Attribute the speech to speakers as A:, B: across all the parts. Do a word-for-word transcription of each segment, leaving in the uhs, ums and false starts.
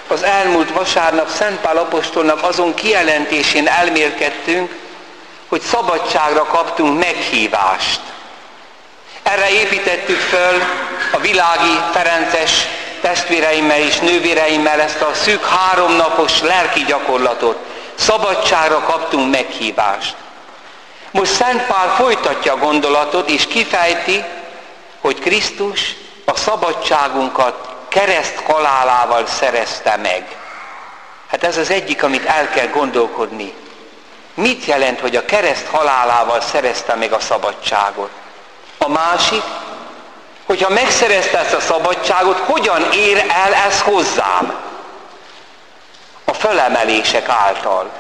A: az elmúlt vasárnap Szent Pál apostolnak azon kijelentésén elmélkedtünk, hogy szabadságra kaptunk meghívást. Erre építettük föl a világi ferences testvéreimmel és nővéreimmel ezt a szűk háromnapos lelki gyakorlatot. Szabadságra kaptunk meghívást. Most Szent Pál folytatja a gondolatot és kifejti, hogy Krisztus a szabadságunkat kereszt halálával szerezte meg. Hát ez az egyik, amit el kell gondolkodni. Mit jelent, hogy a kereszt halálával szerezte meg a szabadságot? A másik, hogyha megszerezte ezt a szabadságot, hogyan ér el ez hozzám? A fölemelések által.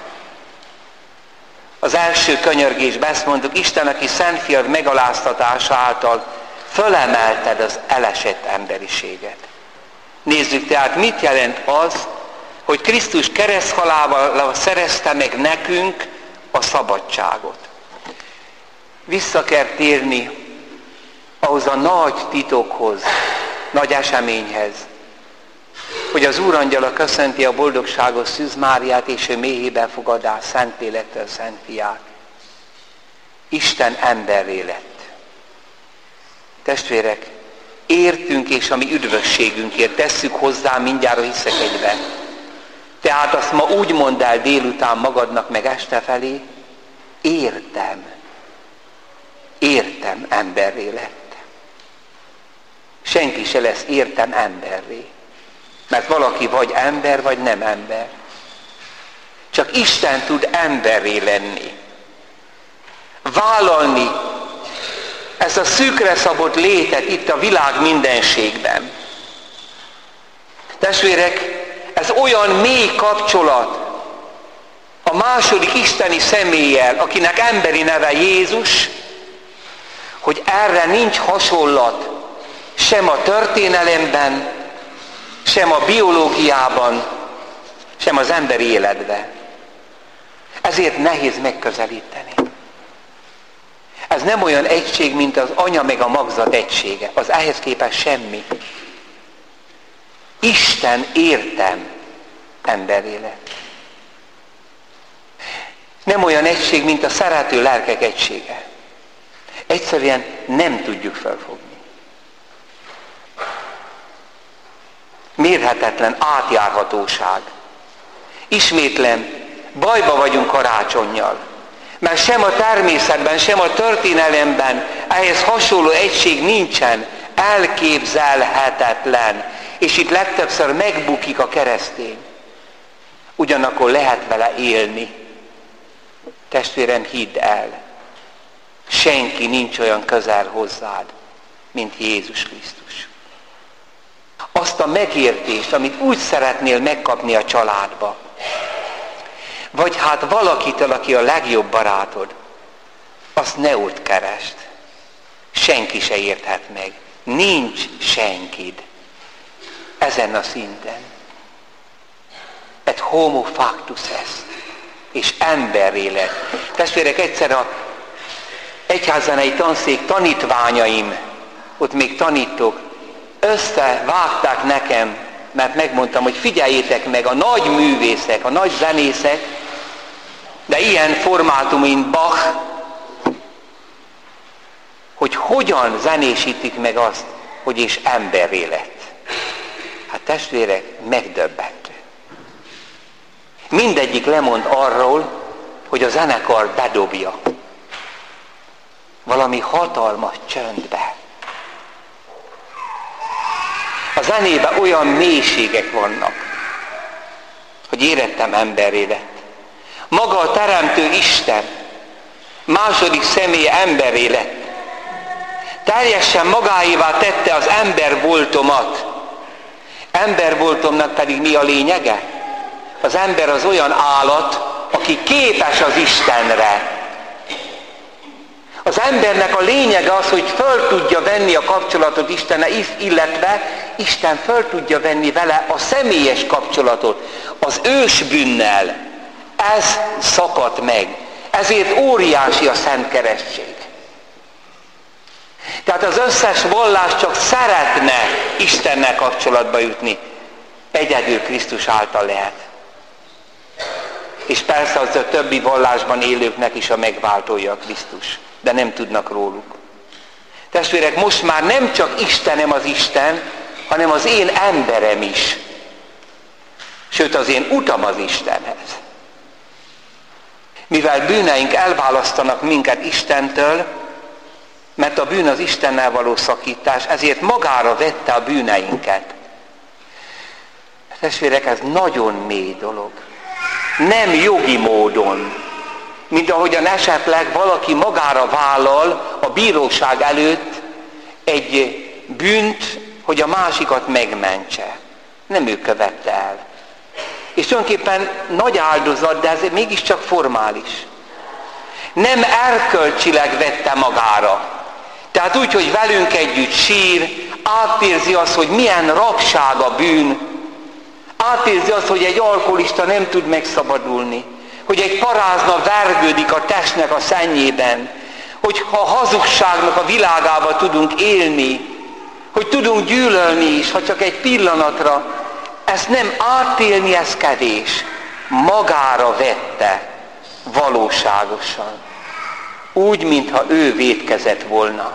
A: Az első könyörgésben ezt mondjuk, Isten, aki Szent Fiad megaláztatása által fölemelted az elesett emberiséget. Nézzük tehát, mit jelent az, hogy Krisztus kereszthalálával szerezte meg nekünk a szabadságot. Vissza kell térni ahhoz a nagy titokhoz, nagy eseményhez, hogy az Úrangyala köszönti a boldogságos Szűz Máriát, és ő méhében fogadás Szent Lélektől Szent Fiát. Isten emberré lett. Testvérek, értünk és a mi üdvösségünkért tesszük hozzá, mindjárt hiszek egybe. Tehát azt ma úgy mondd el délután magadnak meg este felé, értem, értem emberré lett. Senki se lesz értem emberré. Mert valaki vagy ember, vagy nem ember. Csak Isten tud emberré lenni. Vállalni ezt a szűkre szabott létet itt a világ mindenségben. Testvérek, ez olyan mély kapcsolat a második isteni személlyel, akinek emberi neve Jézus, hogy erre nincs hasonlat sem a történelemben, sem a biológiában, sem az emberi életben. Ezért nehéz megközelíteni. Ez nem olyan egység, mint az anya meg a magzat egysége. Az ehhez képest semmi. Isten értem emberré lett. Nem olyan egység, mint a szerető lelkek egysége. Egyszerűen nem tudjuk felfogni. Mérhetetlen átjárhatóság. Ismétlem, bajba vagyunk karácsonnyal. Mert sem a természetben, sem a történelemben ehhez hasonló egység nincsen. Elképzelhetetlen. És itt legtöbbször megbukik a keresztény. Ugyanakkor lehet vele élni. Testvérem, hidd el, senki nincs olyan közel hozzád, mint Jézus Krisztus. Azt a megértést, amit úgy szeretnél megkapni a családba, vagy hát valakitől, aki a legjobb barátod, azt ne ott keresd. Senki se érthet meg. Nincs senkid ezen a szinten. Et homo factus est. És emberré lett. Testvérek, egyszer a egyházzenei tanszék tanítványaim, ott még tanítok, összevágták nekem, mert megmondtam, hogy figyeljétek meg, a nagy művészek, a nagy zenészek, de ilyen formátum, mint Bach, hogy hogyan zenésítik meg azt, hogy és emberré lett. Hát testvérek, megdöbbentő. Mindegyik lemond arról, hogy a zenekar bedobja. Valami hatalmas csöndbe. A zenében olyan mélységek vannak, hogy érettem emberré lett. Maga a teremtő Isten második személye emberré lett. Teljesen magáévá tette az embervoltomat. Embervoltomnak pedig mi a lényege? Az ember az olyan állat, aki képes az Istenre. Az embernek a lényege az, hogy föl tudja venni a kapcsolatot Istennel, illetve Isten föl tudja venni vele a személyes kapcsolatot, az ősbűnnel. Ez szakadt meg. Ezért óriási a Szent Keresztség. Tehát az összes vallás csak szeretne Istennel kapcsolatba jutni. Egyedül Krisztus által lehet. És persze az a többi vallásban élőknek is a megváltója a Krisztus, de nem tudnak róluk. Testvérek, most már nem csak Istenem az Isten, hanem az én emberem is. Sőt, az én utam az Istenhez. Mivel bűneink elválasztanak minket Istentől, mert a bűn az Istennel való szakítás, ezért magára vette a bűneinket. Testvérek, ez nagyon mély dolog. Nem jogi módon, mint ahogyan esetleg valaki magára vállal a bíróság előtt egy bűnt, hogy a másikat megmentse. Nem ő követte el. És tulajdonképpen nagy áldozat, de ez mégiscsak formális. Nem erkölcsileg vette magára. Tehát úgy, hogy velünk együtt sír, átérzi azt, hogy milyen rabság a bűn, átérzi azt, hogy egy alkoholista nem tud megszabadulni, hogy egy parázna vergődik a testnek a szennyében, hogy ha a hazugságnak a világába tudunk élni, hogy tudunk gyűlölni is, ha csak egy pillanatra, ezt nem átélni, ez kevés. Magára vette valóságosan. Úgy, mintha ő vétkezett volna.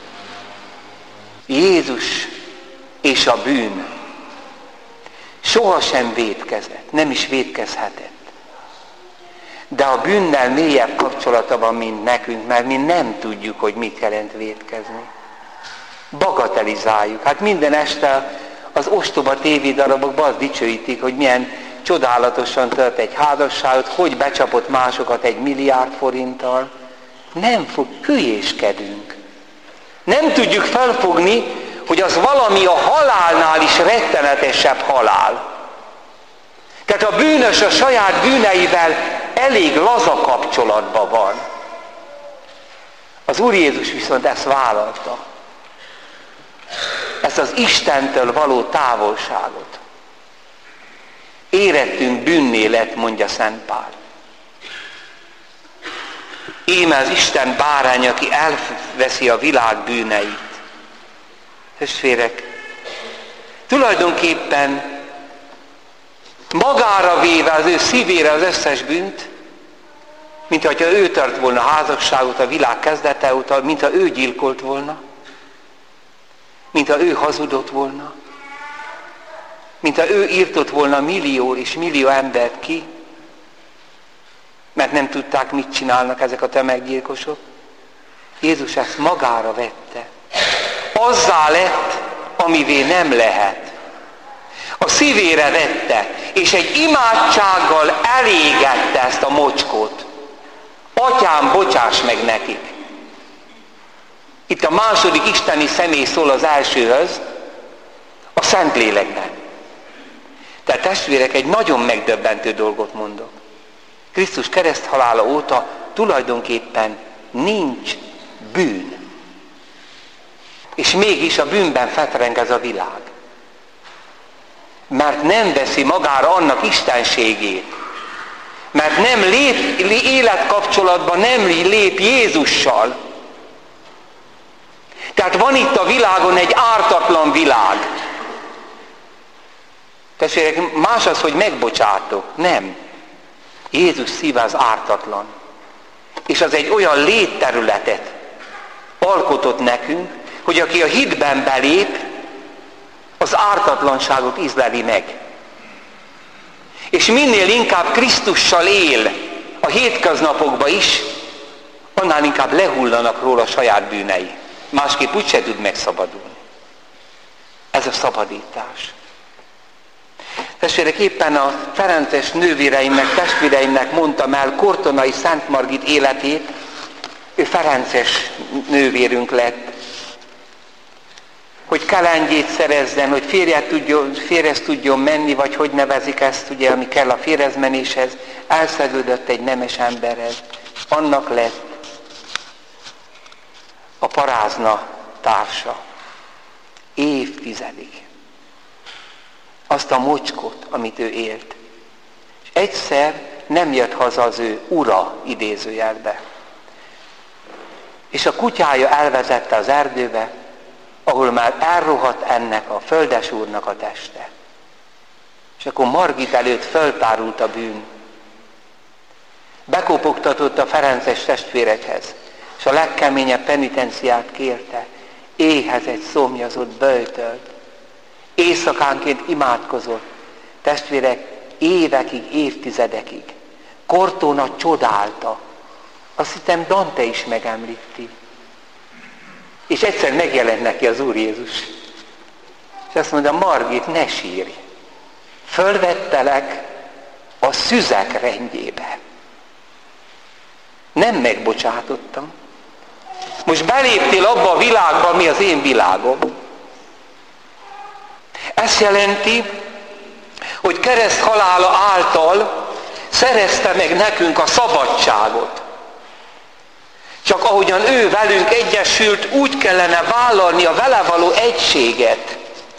A: Jézus és a bűn sohasem vétkezett, nem is vétkezhetett. De a bűnnel mélyebb kapcsolata van, mint nekünk, mert mi nem tudjuk, hogy mit jelent vétkezni. Bagatelizáljuk. Hát minden este az ostoba tévédarabokban azt dicsőítik, hogy milyen csodálatosan tört egy házasságot, hogy becsapott másokat egy milliárd forinttal. Nem fog, hülyéskedünk. Nem tudjuk felfogni, hogy az valami a halálnál is rettenetesebb halál. Tehát a bűnös a saját bűneivel elég laza kapcsolatban van. Az Úr Jézus viszont ezt vállalta. Ezt az Istentől való távolságot. Érettünk bűnné lett, mondja Szent Pál. Íme az Isten bárány, aki elveszi a világ bűneit. Testvérek, tulajdonképpen magára véve az ő szívére az összes bűnt, mint hogyha ő tart volna házasságot a világ kezdete óta, mint ha ő gyilkolt volna, mint ha ő hazudott volna, mint ha ő írtott volna millió és millió embert ki, mert nem tudták, mit csinálnak ezek a tömeggyilkosok. Jézus ezt magára vette. Azzá lett, amivé nem lehet. A szívére vette, és egy imádsággal elégette ezt a mocskot. Atyám, bocsáss meg nekik. Itt a második isteni személy szól az elsőhöz, a Szentlélekben. Tehát testvérek, egy nagyon megdöbbentő dolgot mondok. Krisztus kereszthalála óta tulajdonképpen nincs bűn. És mégis a bűnben fetreng ez a világ. Mert nem veszi magára annak istenségét. Mert nem lép életkapcsolatban, nem lép Jézussal. Tehát van itt a világon egy ártatlan világ. Testvérek, más az, hogy megbocsátok. Nem. Jézus szíve az ártatlan. És az egy olyan létterületet alkotott nekünk, hogy aki a hitben belép, az ártatlanságot ízleli meg. És minél inkább Krisztussal él a hétköznapokban is, annál inkább lehullanak róla a saját bűnei. Másképp úgyse tud megszabadulni. Ez a szabadítás. Testvérek, éppen a ferences nővéreimnek, testvéreimnek mondtam el Kortonai Szent Margit életét, ő ferences nővérünk lett, hogy kalandjét szerezzen, hogy férjhez tudjon, férjhez tudjon menni, vagy hogy nevezik ezt, ugye, ami kell a férjezmenéshez, elszerződött egy nemes emberhez. Annak lett a parázna társa. Évtizedig. Azt a mocskot, amit ő élt. És egyszer nem jött haza az ő ura, idézőjelbe. És a kutyája elvezette az erdőbe, ahol már elrohadt ennek a földesúrnak a teste. És akkor Margit előtt föltárult a bűn. Bekopogtatott a ferences testvérekhez, és a legkeményebb penitenciát kérte. Éhezett, szomjazott, böjtölt. Éjszakánként imádkozott. Testvérek, évekig, évtizedekig. Cortona csodálta. Azt hittem, Dante is megemlíti. És egyszer megjelent neki az Úr Jézus. És azt mondja, Margit, ne sírj. Fölvettelek a szüzek rendjébe. Nem megbocsátottam. Most beléptél abba a világba, mi az én világom. Ez jelenti, hogy kereszt halála által szerezte meg nekünk a szabadságot. Csak ahogyan ő velünk egyesült, úgy kellene vállalni a vele való egységet.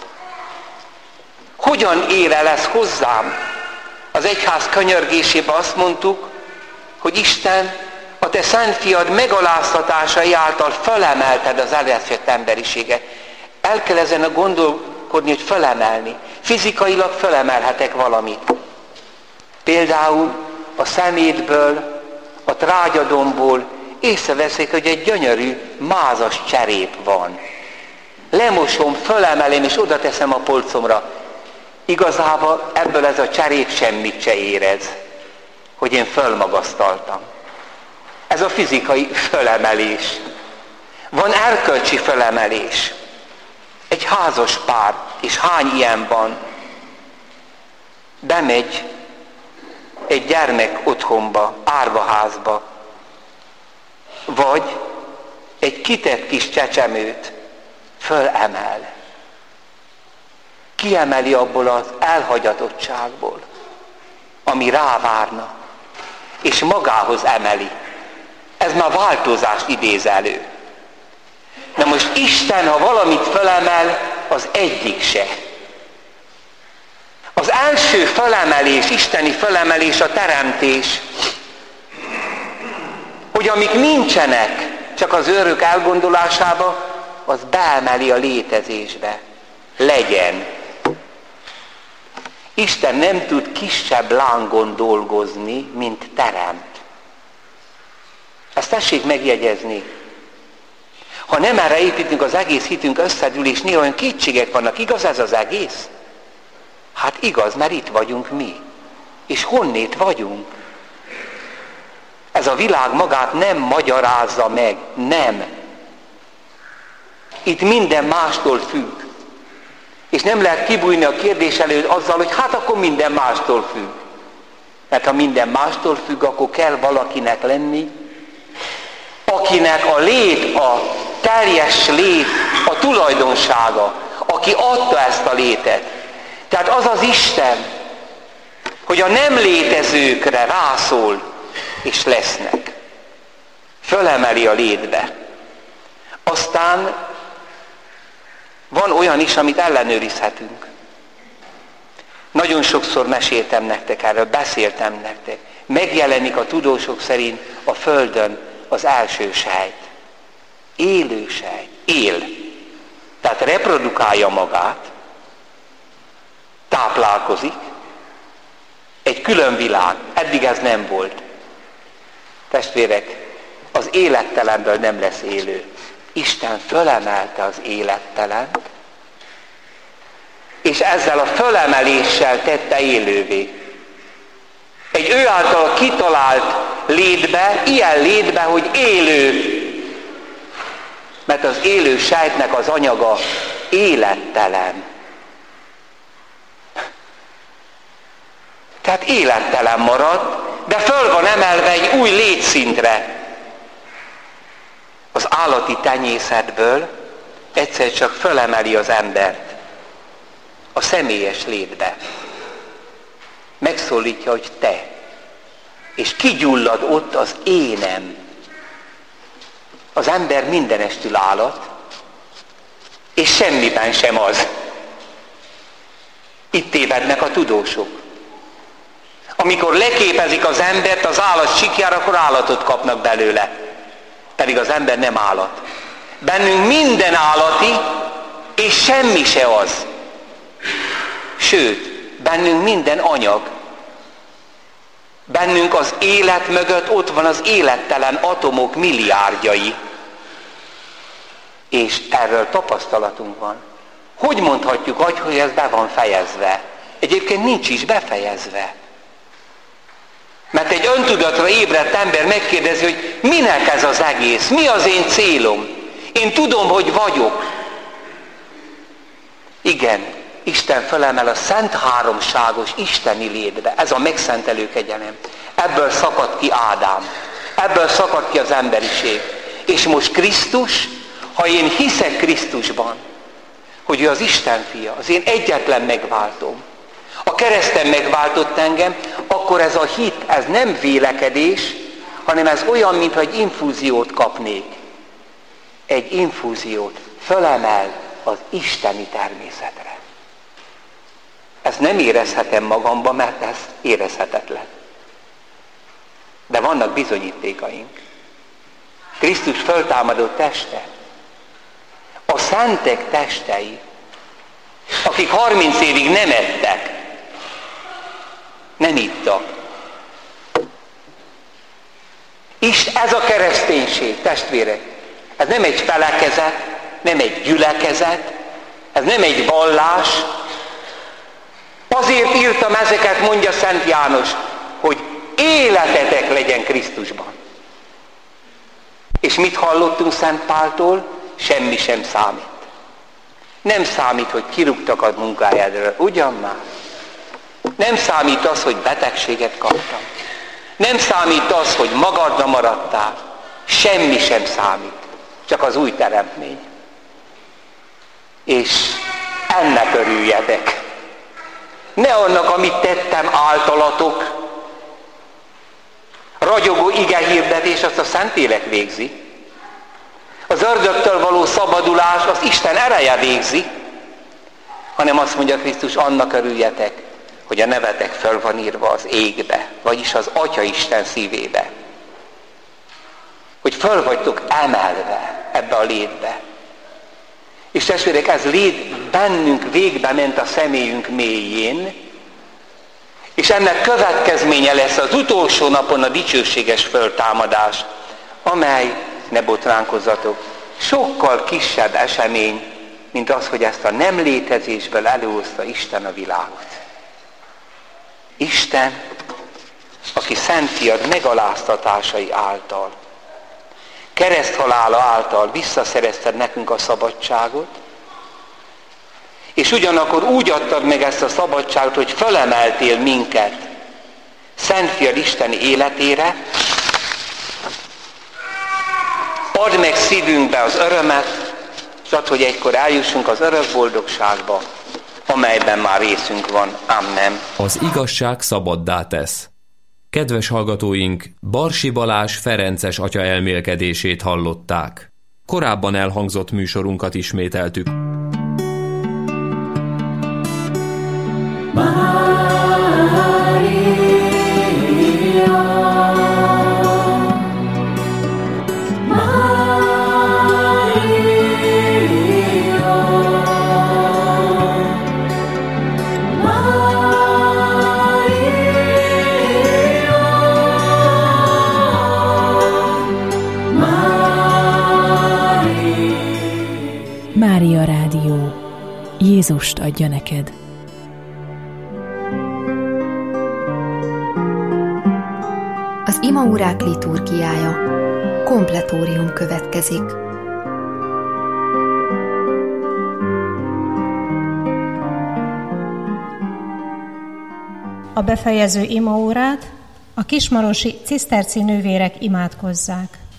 A: Hogyan ér el ez hozzám? Az egyház könyörgésében azt mondtuk, hogy Isten a te szent fiad megaláztatásai által fölemelted az elveszett emberiséget. El kell ezen a gondolkodni, hogy fölemelni. Fizikailag fölemelhetek valamit. Például a szemétből, a trágyadomból észreveszik, hogy egy gyönyörű, mázas cserép van. Lemosom, fölemelem és oda teszem a polcomra. Igazából ebből ez a cserép semmit se érez, hogy én fölmagasztaltam. Ez a fizikai fölemelés. Van erkölcsi fölemelés. Egy házas pár, és hány ilyen van, bemegy egy gyermek otthonba, árvaházba, vagy egy kitett kis csecsemőt fölemel. Kiemeli abból az elhagyatottságból, ami rávárna, és magához emeli. Ez már változást idéz elő. Na most Isten, ha valamit fölemel, az egyik se. Az első fölemelés, isteni fölemelés a teremtés. Hogy amik nincsenek, csak az őrök elgondolásába, az beemeli a létezésbe. Legyen. Isten nem tud kisebb lángon dolgozni, mint teremt. Ezt tessék megjegyezni. Ha nem erre építünk, az egész hitünk összedül, és néha olyan kétségek vannak, igaz ez az egész? Hát igaz, mert itt vagyunk mi. És honnét vagyunk? Ez a világ magát nem magyarázza meg, nem. Itt minden mástól függ. És nem lehet kibújni a kérdés elő azzal, hogy hát akkor minden mástól függ. Mert ha minden mástól függ, akkor kell valakinek lenni, akinek a lét, a teljes lét, a tulajdonsága, aki adta ezt a létet. Tehát az az Isten, hogy a nem létezőkre rászól, és lesznek. Fölemeli a létbe. Aztán van olyan is, amit ellenőrizhetünk. Nagyon sokszor meséltem nektek erről, beszéltem nektek. Megjelenik a tudósok szerint a Földön az első sejt. Élő sejt. Él. Tehát reprodukálja magát, táplálkozik. Egy külön világ. Eddig ez nem volt. Testvérek, az élettelenből nem lesz élő. Isten fölemelte az élettelent, és ezzel a fölemeléssel tette élővé. Egy ő által kitalált létbe, ilyen létbe, hogy élő. Mert az élő sejtnek az anyaga élettelen. Tehát élettelen marad, de föl van emelve egy új létszintre. Az állati tenyészetből egyszer csak fölemeli az embert a személyes létbe. Megszólítja, hogy te. És kigyullad ott az énem. Az ember mindenestül állat, és semmiben sem az. Itt tévednek a tudósok. Amikor leképezik az embert az állat sikjára, akkor állatot kapnak belőle. Pedig az ember nem állat. Bennünk minden állati, és semmi se az. Sőt, bennünk minden anyag. Bennünk az élet mögött ott van az élettelen atomok milliárdjai. És erről tapasztalatunk van. Hogy mondhatjuk, hogy ez be van fejezve? Egyébként nincs is befejezve. Mert egy öntudatra ébredt ember megkérdezi, hogy minek ez az egész, mi az én célom? Én tudom, hogy vagyok. Igen, Isten felemel a szent háromságos isteni létbe. Ez a megszentelő kegyelem. Ebből szakadt ki Ádám. Ebből szakadt ki az emberiség. És most Krisztus, ha én hiszek Krisztusban, hogy ő az Isten fia, az én egyetlen megváltóm, a kereszten megváltott engem, akkor ez a hit, ez nem vélekedés, hanem ez olyan, mintha egy infúziót kapnék. Egy infúziót fölemel az isteni természetre. Ezt nem érezhetem magamban, mert ez érezhetetlen. De vannak bizonyítékaink. Krisztus föltámadott teste, a szentek testei, akik harminc évig nem ettek, nem ittak. És ez a kereszténység, testvérek, ez nem egy felekezet, nem egy gyülekezet, ez nem egy vallás. Azért írtam ezeket, mondja Szent János, hogy életetek legyen Krisztusban. És mit hallottunk Szent Páltól? Semmi sem számít. Nem számít, hogy kirúgtak a munkájádról, ugyan már. Nem számít az, hogy betegséget kaptam. Nem számít az, hogy magadra maradtál. Semmi sem számít. Csak az új teremtmény. És ennek örüljetek. Ne annak, amit tettem általatok. Ragyogó igehirdetés, azt a Szentlélek végzi. Az ördögtől való szabadulás, az Isten ereje végzi. Hanem azt mondja Krisztus, annak örüljetek, hogy a nevetek föl van írva az égbe, vagyis az Atya Isten szívébe. Hogy föl vagytok emelve ebbe a létbe. És testvérek, ez lét bennünk végbe ment a személyünk mélyén, és ennek következménye lesz az utolsó napon a dicsőséges föltámadás, amely, ne botránkozzatok, sokkal kisebb esemény, mint az, hogy ezt a nem létezésből előhozta Isten a világot. Isten, aki Szent Fiad megaláztatásai által, kereszthalála által visszaszerezted nekünk a szabadságot, és ugyanakkor úgy adtad meg ezt a szabadságot, hogy felemeltél minket Szent Fiad isteni életére, add meg szívünkbe az örömet, és add, hogy egykor eljussunk az örök boldogságba, amelyben már részünk van. Amen.
B: Az igazság szabaddá tesz. Kedves hallgatóink, Barsi Balázs ferences atya elmélkedését hallották. Korábban elhangzott műsorunkat ismételtük.
C: Mária Rádió. Jézust adja neked.
D: Az imaórák liturgiája. Kompletórium következik.
E: A befejező imaórát a kismarosi ciszterci nővérek imádkozzák.